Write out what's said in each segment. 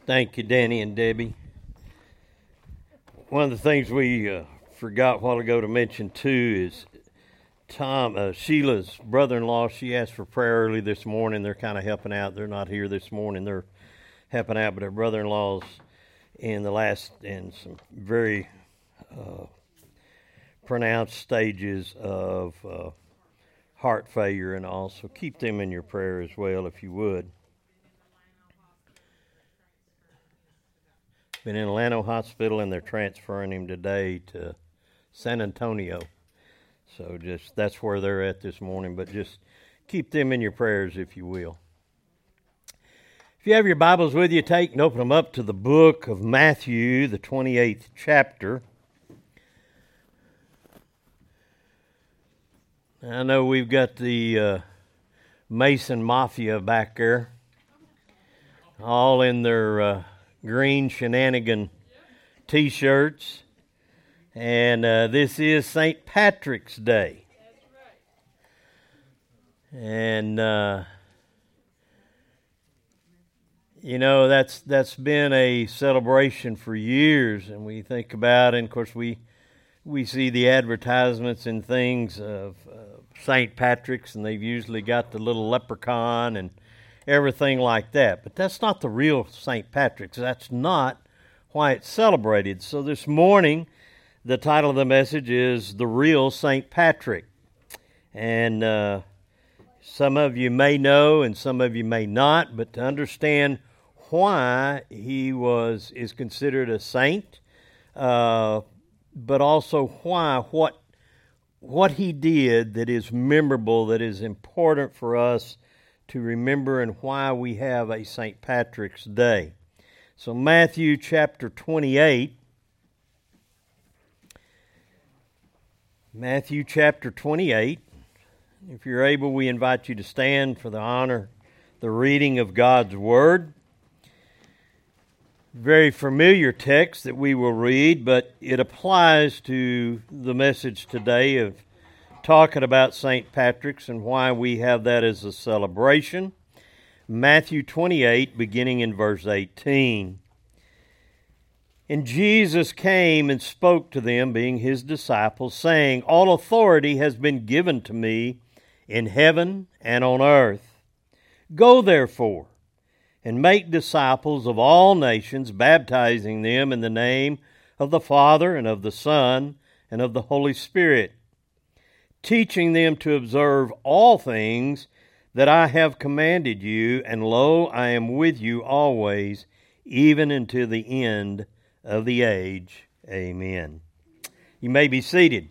Thank you, Danny and Debbie. One of the things we forgot a while ago to mention too is Sheila's brother-in-law. She asked for prayer early this morning. They're kind of helping out. They're not here this morning. They're helping out, but her brother-in-law's in some very pronounced stages of heart failure and all. So keep them in your prayer as well, if you would. Been in Llano Hospital, and they're transferring him today to San Antonio. So that's where they're at this morning. But just keep them in your prayers, if you will. If you have your Bibles with you, take and open them up to the book of Matthew, the 28th chapter. I know we've got the Mason Mafia back there, all in their green shenanigan T-shirts, and this is St. Patrick's Day. And that's been a celebration for years, and we think about it, and of course we see the advertisements and things of St. Patrick's, and they've usually got the little leprechaun and everything like that. But that's not the real St. Patrick's. That's not why it's celebrated. So this morning, the title of the message is The Real St. Patrick. And some of you may know and some of you may not, but to understand why he is considered a saint, but also what he did that is memorable, that is important for us to remember, and why we have a St. Patrick's Day. So Matthew chapter 28. Matthew chapter 28. If you're able, we invite you to stand for the honor, the reading of God's Word. Very familiar text that we will read, but it applies to the message today of talking about St. Patrick's and why we have that as a celebration. Matthew 28, beginning in verse 18. And Jesus came and spoke to them, being his disciples, saying, All authority has been given to me in heaven and on earth. Go therefore, and make disciples of all nations, baptizing them in the name of the Father, and of the Son, and of the Holy Spirit, teaching them to observe all things that I have commanded you, and lo, I am with you always, even unto the end of the age. Amen. You may be seated.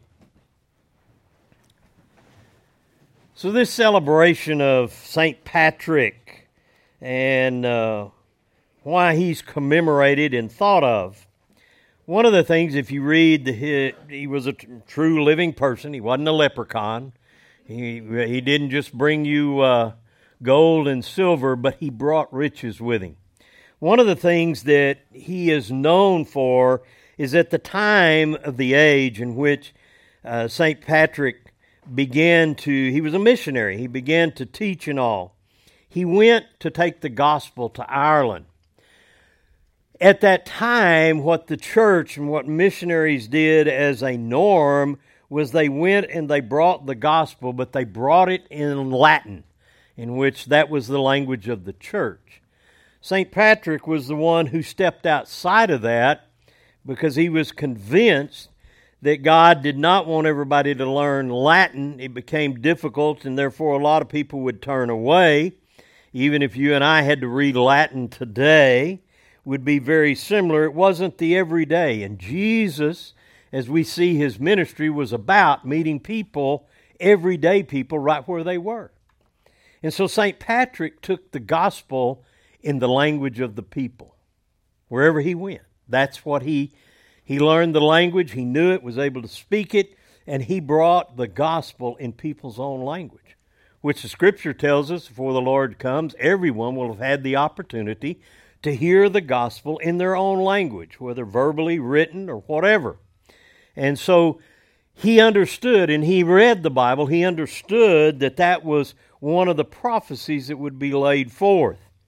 So this celebration of St. Patrick and why he's commemorated and thought of. One of the things, if you read, he was a true living person. He wasn't a leprechaun. He didn't just bring you gold and silver, but he brought riches with him. One of the things that he is known for is at the time of the age in which St. Patrick he was a missionary. He began to teach and all. He went to take the gospel to Ireland. At that time, what the church and what missionaries did as a norm was they went and they brought the gospel, but they brought it in Latin, in which that was the language of the church. St. Patrick was the one who stepped outside of that because he was convinced that God did not want everybody to learn Latin. It became difficult, and therefore a lot of people would turn away. Even if you and I had to read Latin today, would be very similar. It wasn't the everyday. And Jesus, as we see his ministry, was about meeting people, everyday people, right where they were. And so St. Patrick took the gospel in the language of the people, wherever he went. That's what he learned the language, he knew it, was able to speak it, and he brought the gospel in people's own language, which the Scripture tells us before the Lord comes, everyone will have had the opportunity to hear the gospel in their own language, whether verbally, written, or whatever. And so he understood, and he read the Bible, he understood that was one of the prophecies that would be laid forth.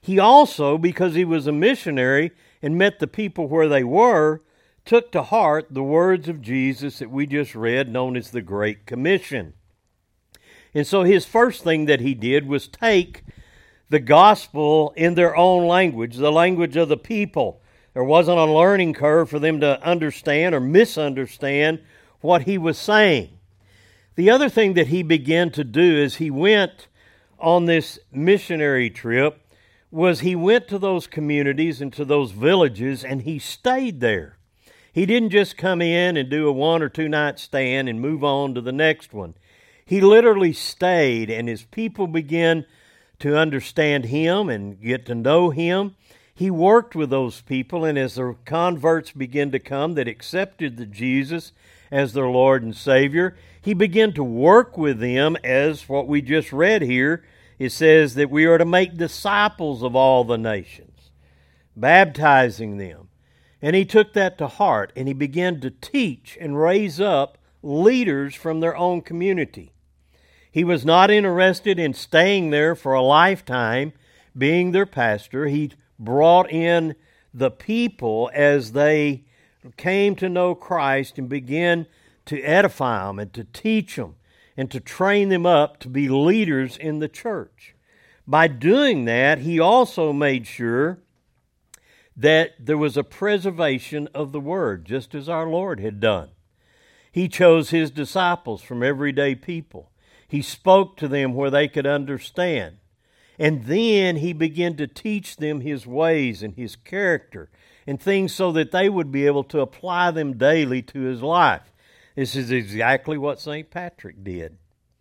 He also, because he was a missionary and met the people where they were, took to heart the words of Jesus that we just read, known as the Great Commission. And so his first thing that he did was take the gospel in their own language, the language of the people. There wasn't a learning curve for them to understand or misunderstand what he was saying. The other thing that he began to do as he went on this missionary trip was he went to those communities and to those villages and he stayed there. He didn't just come in and do a 1 or 2 night stand and move on to the next one. He literally stayed, and as people began to understand him and get to know him, he worked with those people, and as the converts began to come that accepted the Jesus as their Lord and Savior, he began to work with them as what we just read here. It says that we are to make disciples of all the nations, baptizing them. And he took that to heart, and he began to teach and raise up leaders from their own community. He was not interested in staying there for a lifetime, being their pastor. He brought in the people as they came to know Christ and began to edify them and to teach them and to train them up to be leaders in the church. By doing that, he also made sure that there was a preservation of the Word, just as our Lord had done. He chose his disciples from everyday people. He spoke to them where they could understand. And then he began to teach them his ways and his character and things so that they would be able to apply them daily to his life. This is exactly what St. Patrick did.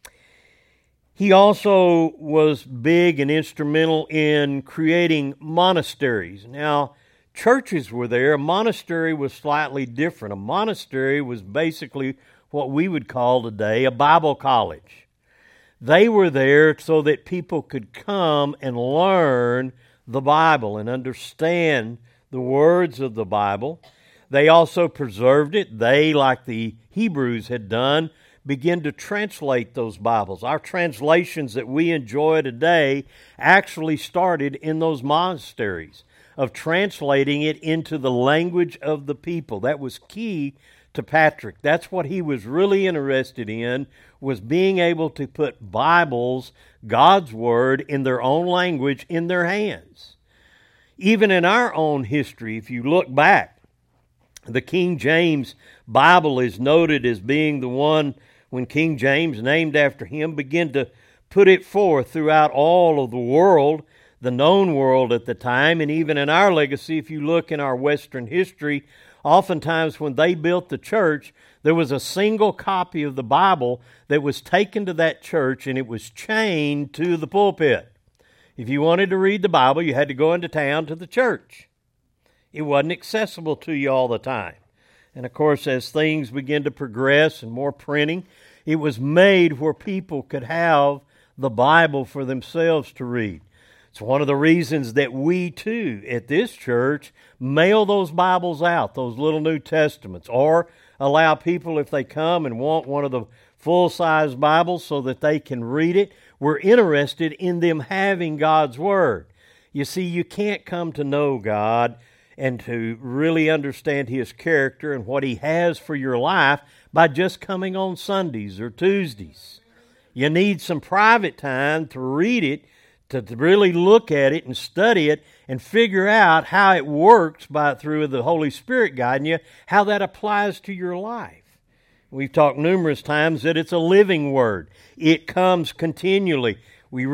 He also was big and instrumental in creating monasteries. Now, churches were there. A monastery was slightly different. A monastery was basically what we would call today a Bible college. They were there so that people could come and learn the Bible and understand the words of the Bible. They also preserved it. They, like the Hebrews had done, began to translate those Bibles. Our translations that we enjoy today actually started in those monasteries, of translating it into the language of the people. That was key to Patrick. That's what he was really interested in, was being able to put Bibles, God's Word, in their own language in their hands. Even in our own history, if you look back, the King James Bible is noted as being the one, when King James, named after him, began to put it forth throughout all of the world, the known world at the time, and even in our legacy, if you look in our Western history, oftentimes when they built the church, there was a single copy of the Bible that was taken to that church and it was chained to the pulpit. If you wanted to read the Bible, you had to go into town to the church. It wasn't accessible to you all the time. And of course, as things began to progress and more printing, it was made where people could have the Bible for themselves to read. It's one of the reasons that we, too, at this church, mail those Bibles out, those little New Testaments, or allow people, if they come and want one of the full-size Bibles so that they can read it, we're interested in them having God's Word. You see, you can't come to know God and to really understand His character and what He has for your life by just coming on Sundays or Tuesdays. You need some private time to read it, to really look at it and study it and figure out how it works through the Holy Spirit guiding you, how that applies to your life. We've talked numerous times that it's a living Word. It comes continually. We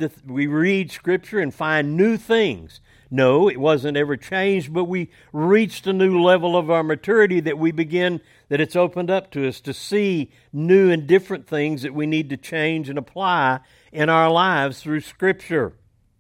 read Scripture and find new things. No, it wasn't ever changed, but we reached a new level of our maturity that it's opened up to us to see new and different things that we need to change and apply in our lives through Scripture.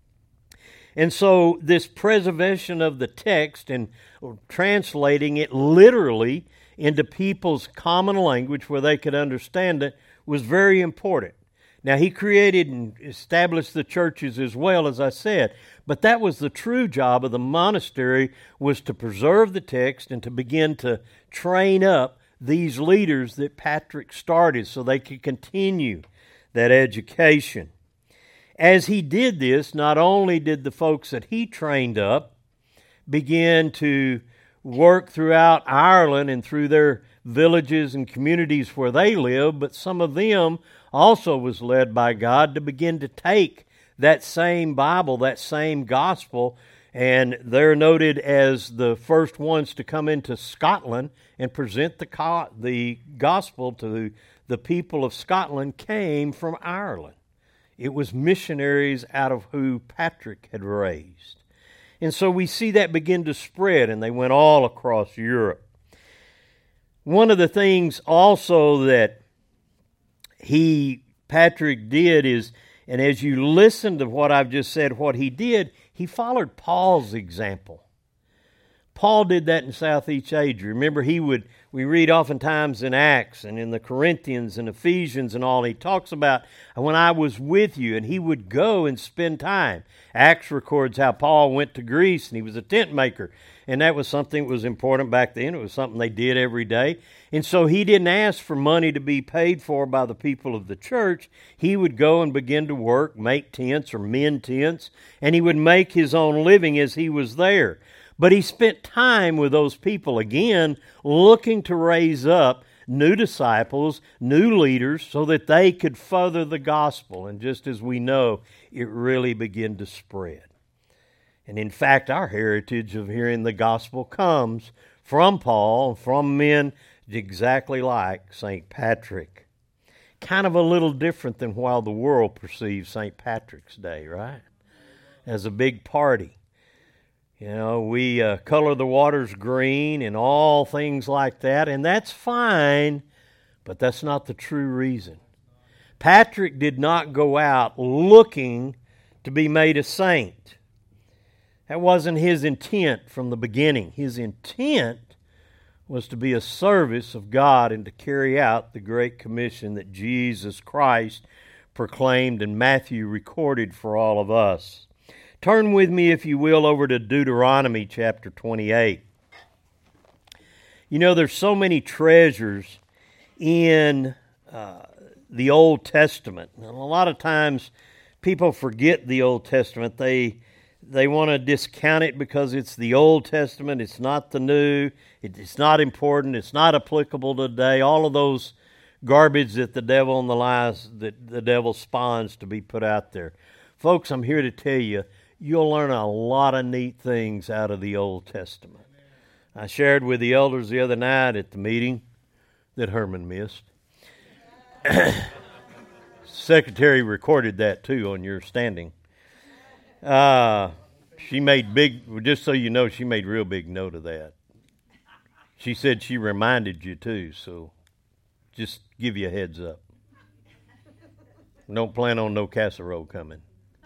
And so this preservation of the text and translating it literally into people's common language where they could understand it was very important. Now, he created and established the churches as well, as I said, but that was the true job of the monastery, was to preserve the text and to begin to train up these leaders that Patrick started so they could continue that education. as he did this, not only did the folks that he trained up begin to work throughout Ireland and through their villages and communities where they lived, but some of them also was led by God to begin to take that same Bible, that same gospel, and they're noted as the first ones to come into Scotland and present the gospel to the people of Scotland came from Ireland. It was missionaries out of who Patrick had raised. And so we see that begin to spread, and they went all across Europe. One of the things also that Patrick did is, and as you listen to what I've just said, what he did, he followed Paul's example. Paul did that in Southeast Asia. Remember, we read oftentimes in Acts and in the Corinthians and Ephesians and all, he talks about when I was with you, and he would go and spend time. Acts records how Paul went to Greece, and he was a tent maker, and that was something that was important back then. It was something they did every day. And so he didn't ask for money to be paid for by the people of the church. He would go and begin to work, make tents or mend tents, and he would make his own living as he was there. But he spent time with those people, again, looking to raise up new disciples, new leaders, so that they could further the gospel. And just as we know, it really began to spread. And in fact, our heritage of hearing the gospel comes from Paul, from men exactly like St. Patrick. Kind of a little different than how the world perceives St. Patrick's Day, right? As a big party. You know, we color the waters green and all things like that, and that's fine, but that's not the true reason. Patrick did not go out looking to be made a saint. That wasn't his intent from the beginning. His intent was to be a service of God and to carry out the Great Commission that Jesus Christ proclaimed and Matthew recorded for all of us. Turn with me, if you will, over to Deuteronomy chapter 28. You know, there's so many treasures in the Old Testament. And a lot of times people forget the Old Testament. They want to discount it because it's the Old Testament. It's not the New. It's not important. It's not applicable today. All of those garbage that the devil and the lies that the devil spawns to be put out there. Folks, I'm here to tell you, you'll learn a lot of neat things out of the Old Testament. I shared with the elders the other night at the meeting that Herman missed. Secretary recorded that too on your standing. She made just so you know, she made real big note of that. She said she reminded you too, so just give you a heads up. Don't plan on no casserole coming.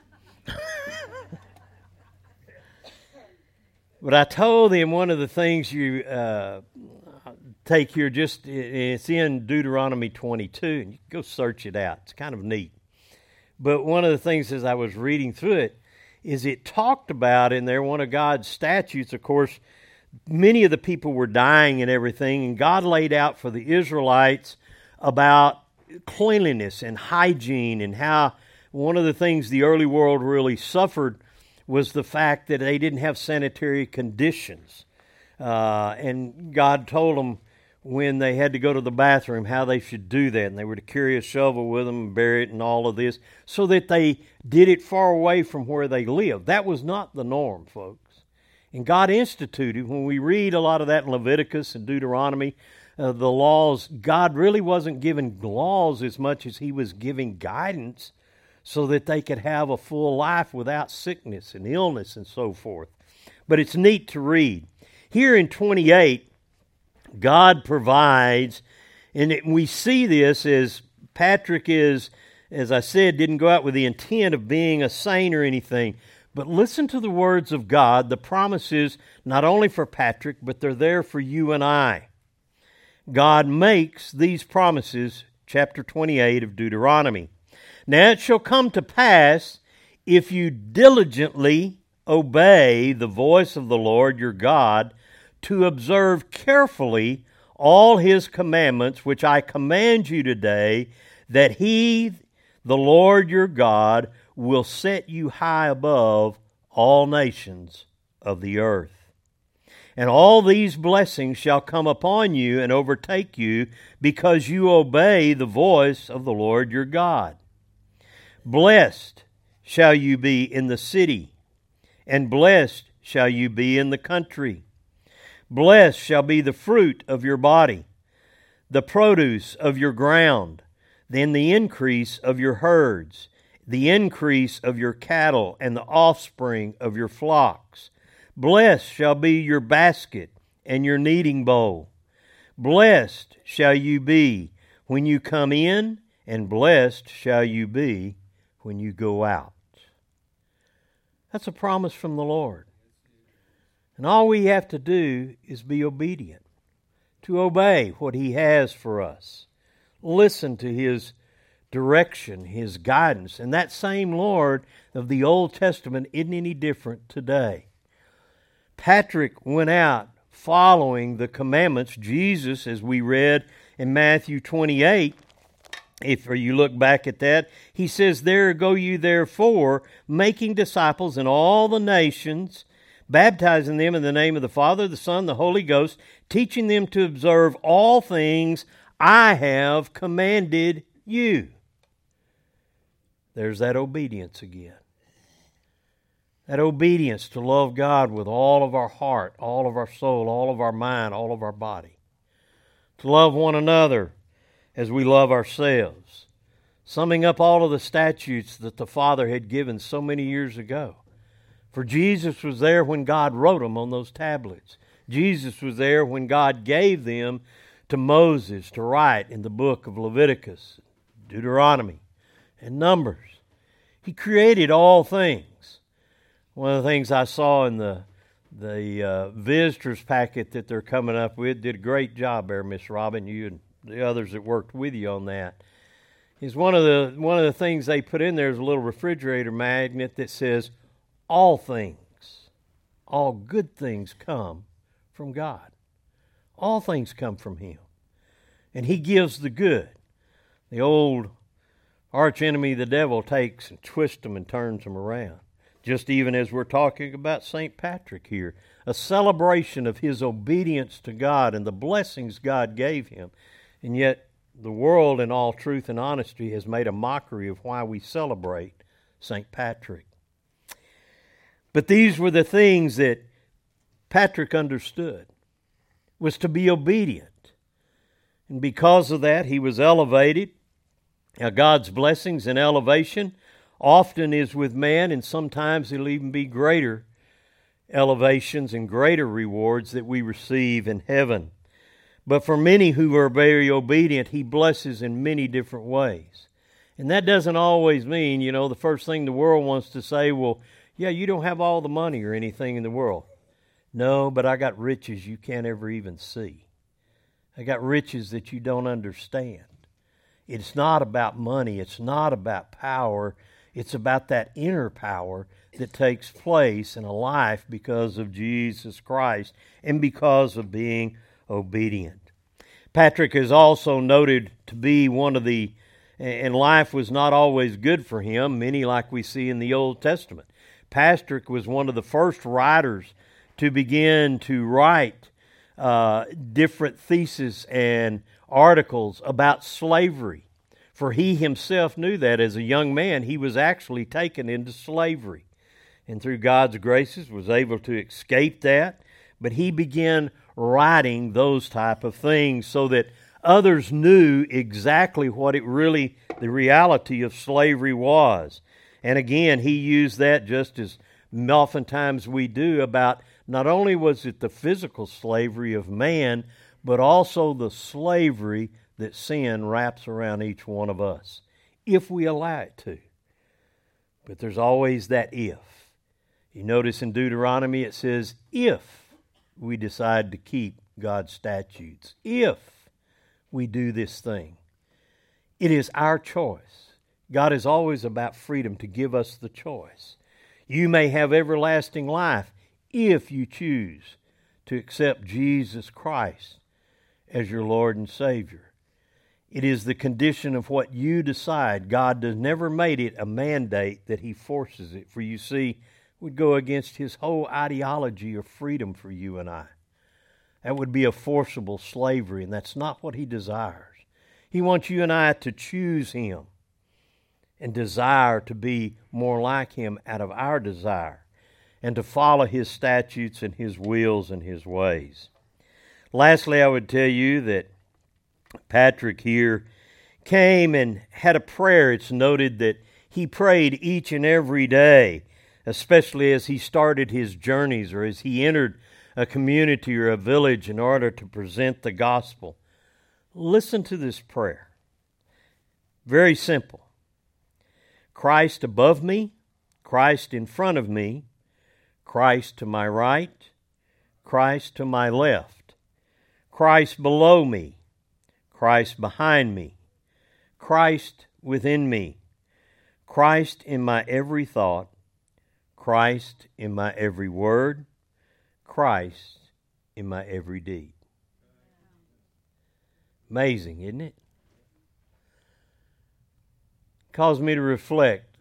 But I told him one of the things you take here, it's in Deuteronomy 22, and you can go search it out. It's kind of neat. But one of the things as I was reading through it is it talked about in there one of God's statutes. Of course, many of the people were dying and everything, and God laid out for the Israelites about cleanliness and hygiene, and how one of the things the early world really suffered was the fact that they didn't have sanitary conditions. And God told them when they had to go to the bathroom how they should do that. And they were to carry a shovel with them and bury it and all of this, so that they did it far away from where they lived. That was not the norm, folks. And God instituted, when we read a lot of that in Leviticus and Deuteronomy, the laws, God really wasn't giving laws as much as He was giving guidance so that they could have a full life without sickness and illness and so forth. But it's neat to read. Here in 28, God provides, and we see this as Patrick is, as I said, didn't go out with the intent of being a saint or anything. But listen to the words of God, the promises, not only for Patrick, but they're there for you and I. God makes these promises, chapter 28 of Deuteronomy. Now it shall come to pass, if you diligently obey the voice of the Lord your God, to observe carefully all His commandments, which I command you today, that He, the Lord your God, will set you high above all nations of the earth. And all these blessings shall come upon you and overtake you, because you obey the voice of the Lord your God. Blessed shall you be in the city, and blessed shall you be in the country. Blessed shall be the fruit of your body, the produce of your ground, then the increase of your herds, the increase of your cattle, and the offspring of your flocks. Blessed shall be your basket and your kneading bowl. Blessed shall you be when you come in, and blessed shall you be when you go out. That's a promise from the Lord. And all we have to do is be obedient, to obey what He has for us. Listen to His direction, His guidance. And that same Lord of the Old Testament isn't any different today. Patrick went out following the commandments. Jesus, as we read in Matthew 28, if you look back at that, He says, "There go you therefore, making disciples in all the nations, baptizing them in the name of the Father, the Son, the Holy Ghost, teaching them to observe all things I have commanded you." There's that obedience again. That obedience to love God with all of our heart, all of our soul, all of our mind, all of our body. To love one another as we love ourselves. Summing up all of the statutes that the Father had given so many years ago. For Jesus was there when God wrote them on those tablets. Jesus was there when God gave them to Moses to write in the book of Leviticus, Deuteronomy, and Numbers. He created all things. One of the things I saw in the visitors packet that they're coming up with, did a great job there, Miss Robin, you and the others that worked with you on that, is one of the things they put in there is a little refrigerator magnet that says, all things, all good things come from God. All things come from Him. And He gives the good. The old arch enemy, the devil, takes and twists them and turns them around. Just even as we're talking about St. Patrick here, a celebration of his obedience to God and the blessings God gave him. And yet the world, in all truth and honesty, has made a mockery of why we celebrate St. Patrick. But these were the things that Patrick understood, was to be obedient. And because of that, he was elevated. Now, God's blessings and elevation often is with man, and sometimes it'll even be greater elevations and greater rewards that we receive in heaven. But for many who are very obedient, He blesses in many different ways. And that doesn't always mean, the first thing the world wants to say, well, yeah, you don't have all the money or anything in the world. No, but I got riches you can't ever even see. I got riches that you don't understand. It's not about money. It's not about power. It's about that inner power that takes place in a life because of Jesus Christ and because of being obedient. Patrick is also noted to be and life was not always good for him, many like we see in the Old Testament. Patrick was one of the first writers to begin to write different theses and articles about slavery. For he himself knew that as a young man he was actually taken into slavery. And through God's graces was able to escape that. But he began writing those type of things so that others knew exactly what the reality of slavery was. And again, he used that just as oftentimes we do about not only was it the physical slavery of man, but also the slavery that sin wraps around each one of us, if we allow it to. But there's always that if. You notice in Deuteronomy it says, if we decide to keep God's statutes, if we do this thing. It is our choice. God is always about freedom to give us the choice. You may have everlasting life if you choose to accept Jesus Christ as your Lord and Savior. It is the condition of what you decide. God has never made it a mandate that He forces it. For you see, it would go against His whole ideology of freedom for you and I. That would be a forcible slavery, and that's not what He desires. He wants you and I to choose Him and desire to be more like Him out of our desire, and to follow His statutes and His wills and His ways. Lastly, I would tell you that Patrick here came and had a prayer. It's noted that he prayed each and every day, especially as he started his journeys or as he entered a community or a village in order to present the gospel. Listen to this prayer. Very simple. Christ above me, Christ in front of me, Christ to my right, Christ to my left, Christ below me, Christ behind me, Christ within me, Christ in my every thought, Christ in my every word, Christ in my every deed. Amazing, isn't it? Caused me to reflect.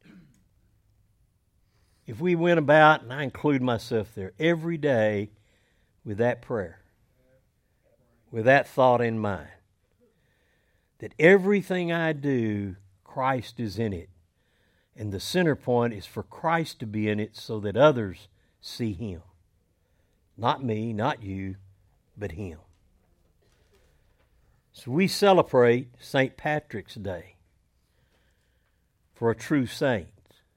If we went about, and I include myself there, every day with that prayer, with that thought in mind, that everything I do, Christ is in it. And the center point is for Christ to be in it so that others see Him. Not me, not you, but Him. So we celebrate St. Patrick's Day for a true saint,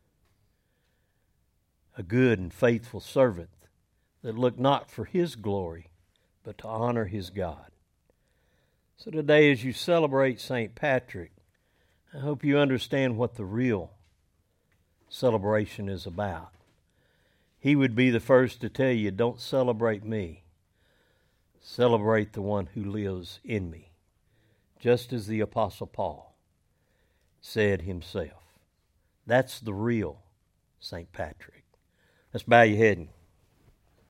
a good and faithful servant that looked not for his glory, but to honor his God. So today, as you celebrate St. Patrick, I hope you understand what the real celebration is about. He would be the first to tell you, don't celebrate me. Celebrate the one who lives in me. Just as the Apostle Paul said himself. That's the real St. Patrick. Let's bow your head and